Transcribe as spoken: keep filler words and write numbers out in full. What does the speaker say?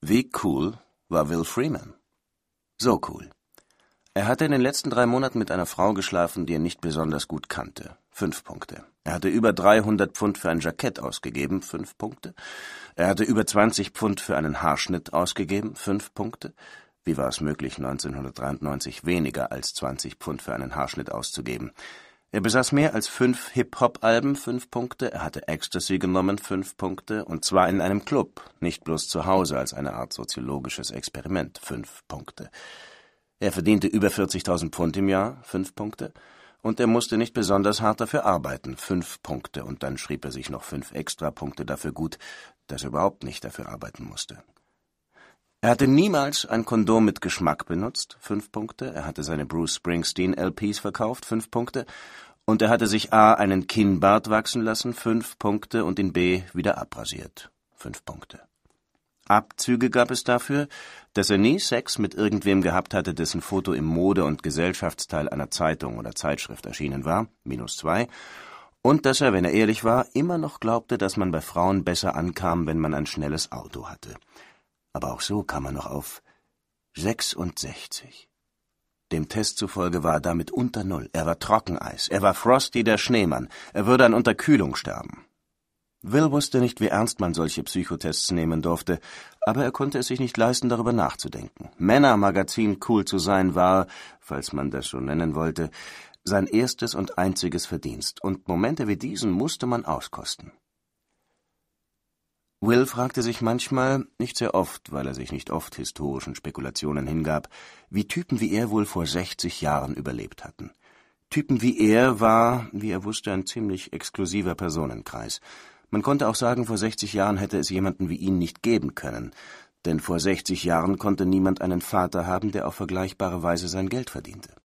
Wie cool war Will Freeman? So cool. Er hatte in den letzten drei Monaten mit einer Frau geschlafen, die er nicht besonders gut kannte. Fünf Punkte. Er hatte über dreihundert Pfund für ein Jackett ausgegeben. Fünf Punkte. Er hatte über zwanzig Pfund für einen Haarschnitt ausgegeben. Fünf Punkte. Wie war es möglich, neunzehnhundertdreiundneunzig weniger als zwanzig Pfund für einen Haarschnitt auszugeben? Er besaß mehr als fünf Hip-Hop-Alben, fünf Punkte, er hatte Ecstasy genommen, fünf Punkte, und zwar in einem Club, nicht bloß zu Hause als eine Art soziologisches Experiment, fünf Punkte. Er verdiente über vierzigtausend Pfund im Jahr, fünf Punkte, und er musste nicht besonders hart dafür arbeiten, fünf Punkte, und dann schrieb er sich noch fünf Extrapunkte dafür gut, dass er überhaupt nicht dafür arbeiten musste. Er hatte niemals ein Kondom mit Geschmack benutzt, fünf Punkte, er hatte seine Bruce Springsteen L Ps verkauft, fünf Punkte, und er hatte sich a. einen Kinnbart wachsen lassen, fünf Punkte, und ihn b. wieder abrasiert, fünf Punkte. Abzüge gab es dafür, dass er nie Sex mit irgendwem gehabt hatte, dessen Foto im Mode- und Gesellschaftsteil einer Zeitung oder Zeitschrift erschienen war, minus zwei, und dass er, wenn er ehrlich war, immer noch glaubte, dass man bei Frauen besser ankam, wenn man ein schnelles Auto hatte. Aber auch so kam er noch auf sechsundsechzig. Dem Test zufolge war er damit unter Null. Er war Trockeneis. Er war Frosty der Schneemann. Er würde an Unterkühlung sterben. Will wusste nicht, wie ernst man solche Psychotests nehmen durfte, aber er konnte es sich nicht leisten, darüber nachzudenken. Männermagazin cool zu sein war, falls man das so nennen wollte, sein erstes und einziges Verdienst, und Momente wie diesen musste man auskosten. Will fragte sich manchmal, nicht sehr oft, weil er sich nicht oft historischen Spekulationen hingab, wie Typen wie er wohl vor sechzig Jahren überlebt hatten. Typen wie er war, wie er wusste, ein ziemlich exklusiver Personenkreis. Man konnte auch sagen, vor sechzig Jahren hätte es jemanden wie ihn nicht geben können, denn vor sechzig Jahren konnte niemand einen Vater haben, der auf vergleichbare Weise sein Geld verdiente.